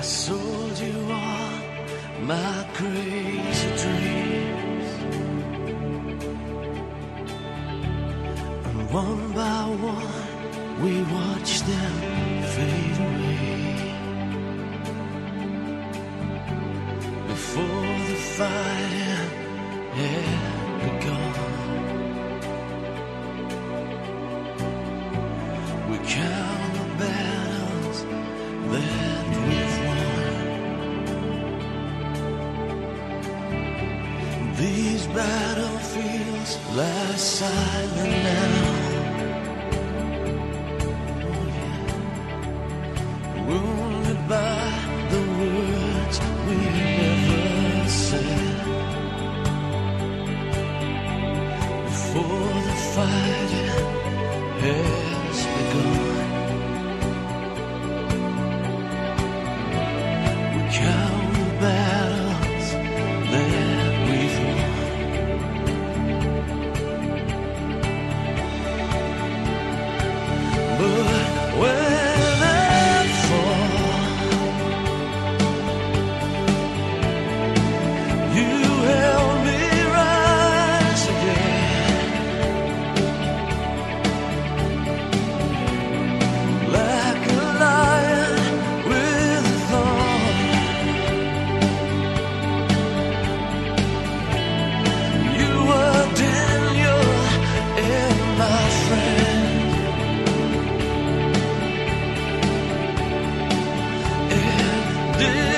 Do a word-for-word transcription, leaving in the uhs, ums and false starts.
sold you all my crazy dreams, and one by one we watched them fade away. Before the fighting had begun, we count the battles that we've won. These battlefields lie silent now. Oh yeah. Wounded by the words we never said. Before the fighting has begun, we count the battles that we've won. But when I fall, you help me rise again. Like a lion with a thorn, you were Daniel and my friend. And